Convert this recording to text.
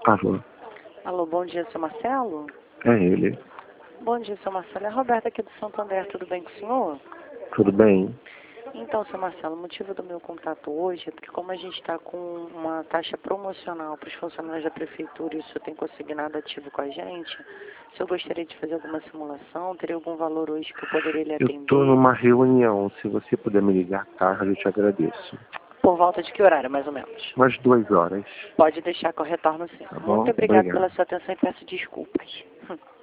Alô, Alô, bom dia, seu Marcelo? é ele. Bom dia, seu Marcelo. É a Roberta aqui do Santander, tudo bem com o senhor? Tudo bem? Então, seu Marcelo, o motivo do meu contato hoje é porque como a gente está com uma taxa promocional para os funcionários da prefeitura e o senhor tem consignado ativo com a gente, se eu gostaria de fazer alguma simulação, teria algum valor hoje que eu poderia lhe Eu estou atender? numa reunião. Se você puder me ligar à tarde, eu te agradeço. Por volta de que horário, mais ou menos? Umas 2 horas. Pode deixar que eu retorno sim. Tá bom? Muito obrigado Obrigado. pela sua atenção e peço desculpas.